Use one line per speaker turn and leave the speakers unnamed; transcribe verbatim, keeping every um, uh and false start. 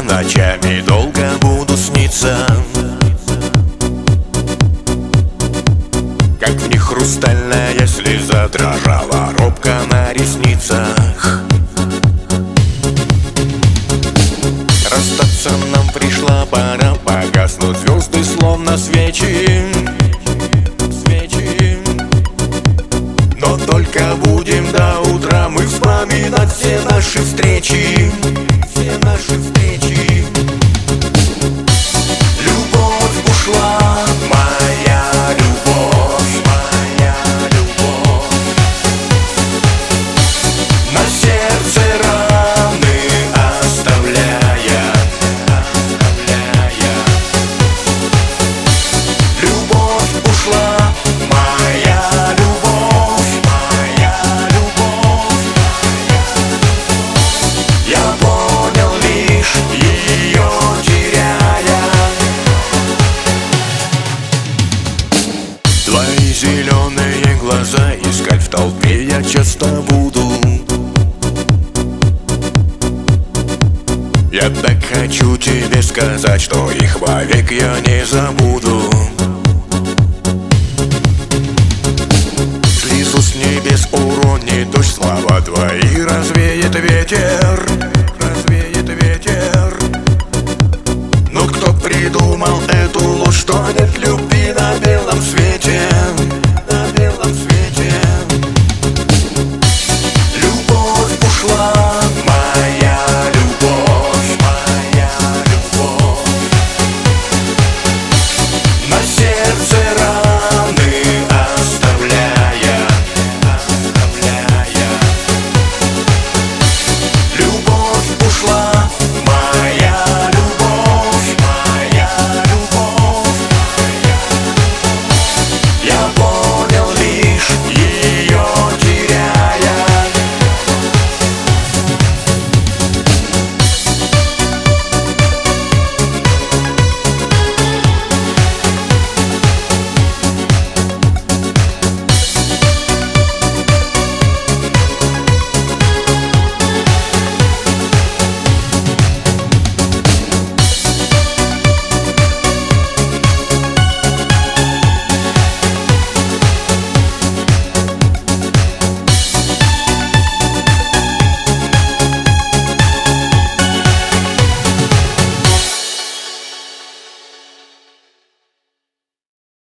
ночами долго буду сниться, как в них хрустальная слеза дрожала робко на ресницах. Расстаться нам пришла пора, погаснут звезды словно свечи, свечи. Но только будем до утра мы вспоминать все наши встречи, все наши встречи. Любовь ушла, моя любовь, моя любовь. На сердце раны оставляя, оставляя. Любовь ушла, моя любовь, моя любовь. Я понял лишь ее теряя. Твои зеленые глаза искать в толпе я часто буду. Я так хочу тебе сказать, что их вовек я не забуду. Слезу с небес уронит дождь, слова твои развеет ветер.